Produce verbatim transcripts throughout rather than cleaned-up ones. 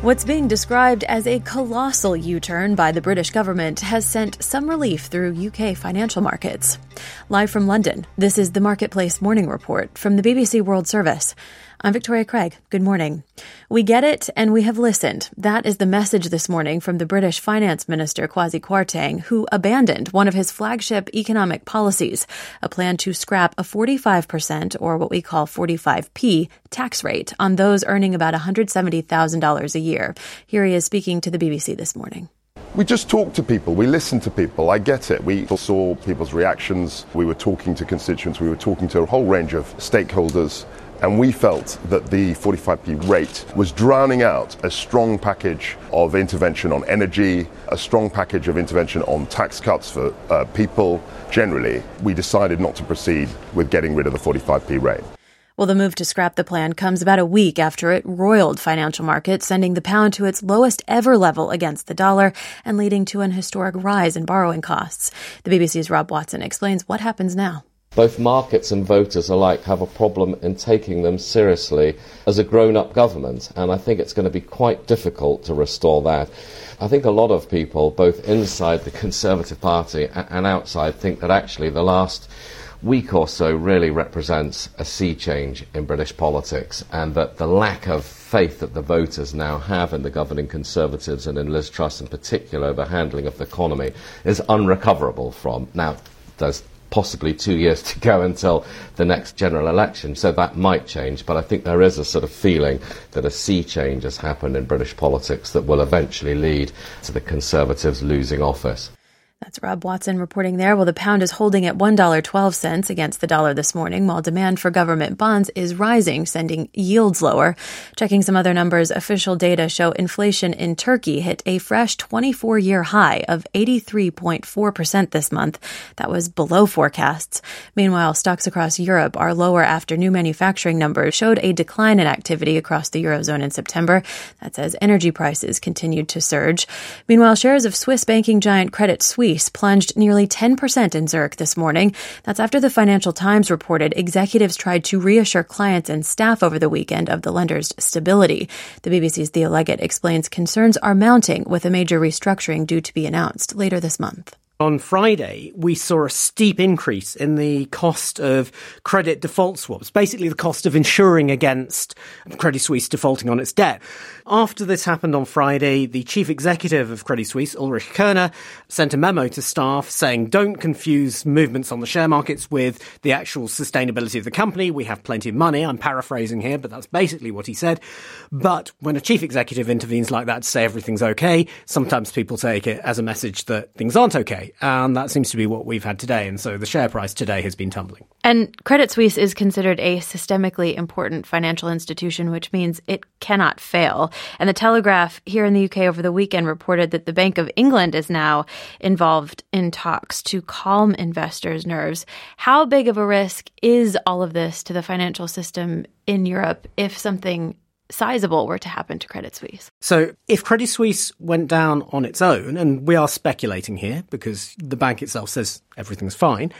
What's being described as a colossal U-turn by the British government has sent some relief through U K financial markets. Live from London, this is the Marketplace Morning Report from the B B C World Service. I'm Victoria Craig. Good morning. We get it, and we have listened. That is the message this morning from the British Finance Minister, Kwasi Kwarteng, who abandoned one of his flagship economic policies, a plan to scrap a forty-five percent, or what we call forty-five p, tax rate on those earning about one hundred seventy thousand dollars a year. Here he is speaking to the B B C this morning. We just talk to people. We listen to people. I get it. We saw people's reactions. We were talking to constituents. We were talking to a whole range of stakeholders. And we felt that the forty-five p rate was drowning out a strong package of intervention on energy, a strong package of intervention on tax cuts for uh, people generally. We decided not to proceed with getting rid of the forty-five p rate. Well, the move to scrap the plan comes about a week after it roiled financial markets, sending the pound to its lowest ever level against the dollar and leading to an historic rise in borrowing costs. The B B C's Rob Watson explains what happens now. Both markets and voters alike have a problem in taking them seriously as a grown-up government, and I think it's going to be quite difficult to restore that. I think a lot of people, both inside the Conservative Party and outside, think that actually the last week or so really represents a sea change in British politics, and that the lack of faith that the voters now have in the governing Conservatives and in Liz Truss in particular over handling of the economy is unrecoverable from. Now, there's possibly two years to go until the next general election, so that might change, but I think there is a sort of feeling that a sea change has happened in British politics that will eventually lead to the Conservatives losing office. That's Rob Watson reporting there. Well, the pound is holding at one dollar and twelve cents against the dollar this morning, while demand for government bonds is rising, sending yields lower. Checking some other numbers, official data show inflation in Turkey hit a fresh twenty-four-year high of eighty-three point four percent this month. That was below forecasts. Meanwhile, stocks across Europe are lower after new manufacturing numbers showed a decline in activity across the Eurozone in September. That's as energy prices continued to surge. Meanwhile, shares of Swiss banking giant Credit Suisse plunged nearly ten percent in Zurich this morning. That's after the Financial Times reported executives tried to reassure clients and staff over the weekend of the lender's stability. The B B C's Theo Leggett explains concerns are mounting with a major restructuring due to be announced later this month. On Friday, we saw a steep increase in the cost of credit default swaps, basically the cost of insuring against Credit Suisse defaulting on its debt. After this happened on Friday, the chief executive of Credit Suisse, Ulrich Körner, sent a memo to staff saying, don't confuse movements on the share markets with the actual sustainability of the company. We have plenty of money. I'm paraphrasing here, but that's basically what he said. But when a chief executive intervenes like that to say everything's okay, sometimes people take it as a message that things aren't okay. And that seems to be what we've had today. And so the share price today has been tumbling. And Credit Suisse is considered a systemically important financial institution, which means it cannot fail. And the Telegraph here in the U K over the weekend reported that the Bank of England is now involved in talks to calm investors' nerves. How big of a risk is all of this to the financial system in Europe if something sizable were to happen to Credit Suisse? So if Credit Suisse went down on its own, and we are speculating here because the bank itself says everything's fine,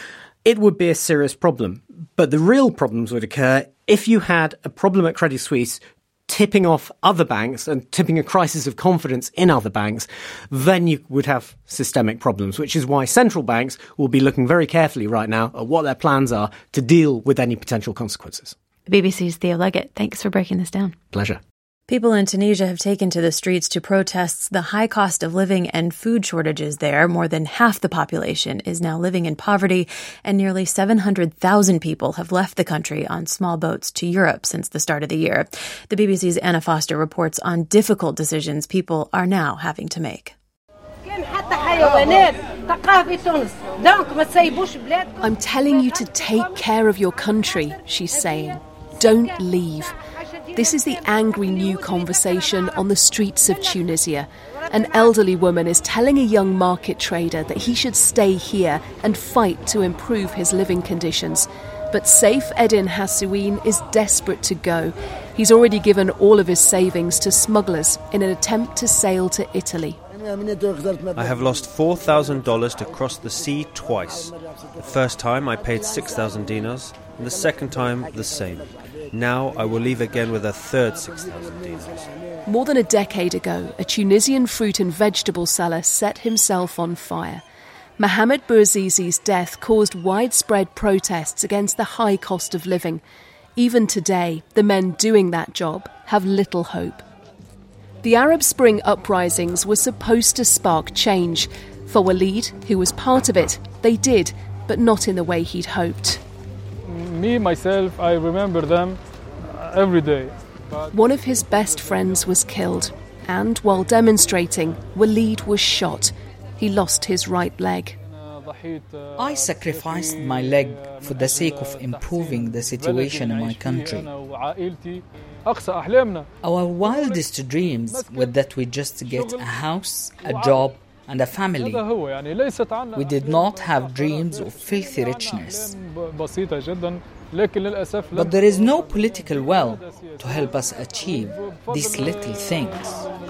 it would be a serious problem. But the real problems would occur if you had a problem at Credit Suisse tipping off other banks and tipping a crisis of confidence in other banks, then you would have systemic problems, which is why central banks will be looking very carefully right now at what their plans are to deal with any potential consequences. The B B C's Theo Leggett, thanks for breaking this down. Pleasure. People in Tunisia have taken to the streets to protest the high cost of living and food shortages there. More than half the population is now living in poverty, and nearly seven hundred thousand people have left the country on small boats to Europe since the start of the year. The B B C's Anna Foster reports on difficult decisions people are now having to make. I'm telling you to take care of your country, she's saying. Don't leave. This is the angry new conversation on the streets of Tunisia. An elderly woman is telling a young market trader that he should stay here and fight to improve his living conditions. But Saif Eddin Hassouin is desperate to go. He's already given all of his savings to smugglers in an attempt to sail to Italy. I have lost four thousand dollars to cross the sea twice. The first time I paid six thousand dinars, and the second time the same. Now I will leave again with a third six thousand dinars. More than a decade ago, a Tunisian fruit and vegetable seller set himself on fire. Mohamed Bouazizi's death caused widespread protests against the high cost of living. Even today, the men doing that job have little hope. The Arab Spring uprisings were supposed to spark change. For Walid, who was part of it, they did, but not in the way he'd hoped. Me, myself, I remember them every day. But One of his best friends was killed, and while demonstrating, Walid was shot. He lost his right leg. I sacrificed my leg for the sake of improving the situation in my country. Our wildest dreams were that we just get a house, a job, and a family. We did not have dreams of filthy richness. But there is no political will to help us achieve these little things.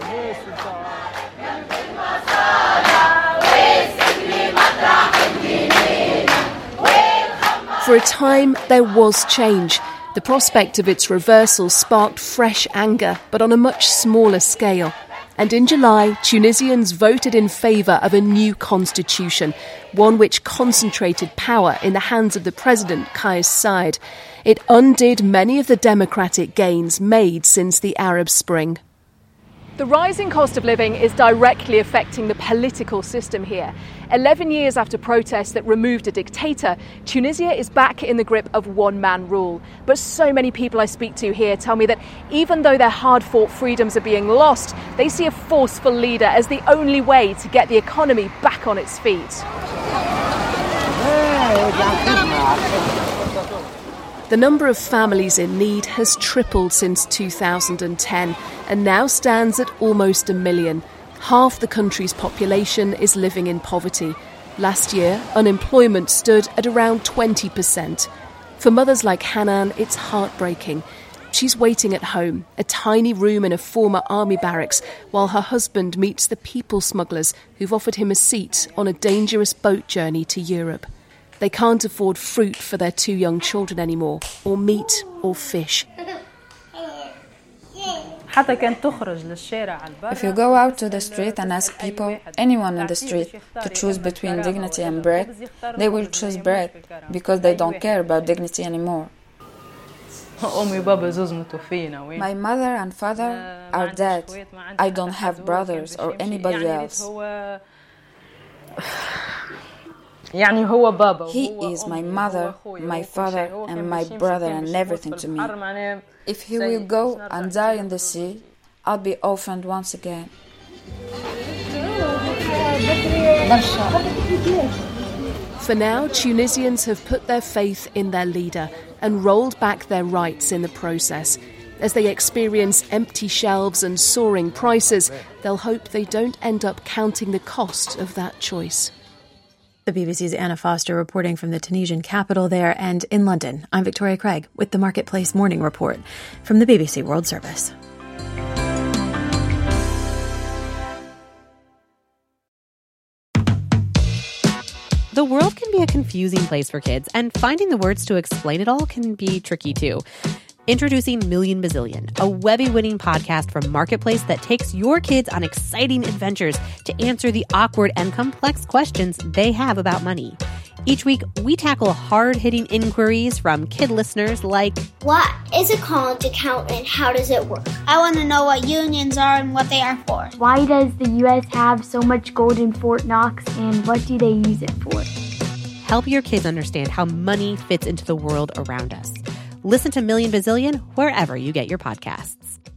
For a time, there was change. The prospect of its reversal sparked fresh anger, but on a much smaller scale. And in July, Tunisians voted in favour of a new constitution, one which concentrated power in the hands of the president, Kais Saied. It undid many of the democratic gains made since the Arab Spring. The rising cost of living is directly affecting the political system here. Eleven years after protests that removed a dictator, Tunisia is back in the grip of one-man rule. But so many people I speak to here tell me that even though their hard-fought freedoms are being lost, they see a forceful leader as the only way to get the economy back on its feet. The number of families in need has tripled since two thousand ten and now stands at almost a million. Half the country's population is living in poverty. Last year, unemployment stood at around twenty percent. For mothers like Hanan, it's heartbreaking. She's waiting at home, a tiny room in a former army barracks, while her husband meets the people smugglers who've offered him a seat on a dangerous boat journey to Europe. They can't afford fruit for their two young children anymore, or meat or fish. If you go out to the street and ask people, anyone in the street, to choose between dignity and bread, they will choose bread because they don't care about dignity anymore. My mother and father are dead. I don't have brothers or anybody else. He is my mother, my father, and my brother, and everything to me. If he will go and die in the sea, I'll be orphaned once again. For now, Tunisians have put their faith in their leader and rolled back their rights in the process. As they experience empty shelves and soaring prices, they'll hope they don't end up counting the cost of that choice. The B B C's Anna Foster reporting from the Tunisian capital there. And in London, I'm Victoria Craig with the Marketplace Morning Report from the B B C World Service. The world can be a confusing place for kids, and finding the words to explain it all can be tricky too. Introducing Million Bazillion, a Webby-winning podcast from Marketplace that takes your kids on exciting adventures to answer the awkward and complex questions they have about money. Each week, we tackle hard-hitting inquiries from kid listeners like, what is a college account and how does it work? I want to know what unions are and what they are for. Why does the U S have so much gold in Fort Knox and what do they use it for? Help your kids understand how money fits into the world around us. Listen to Million Bazillion wherever you get your podcasts.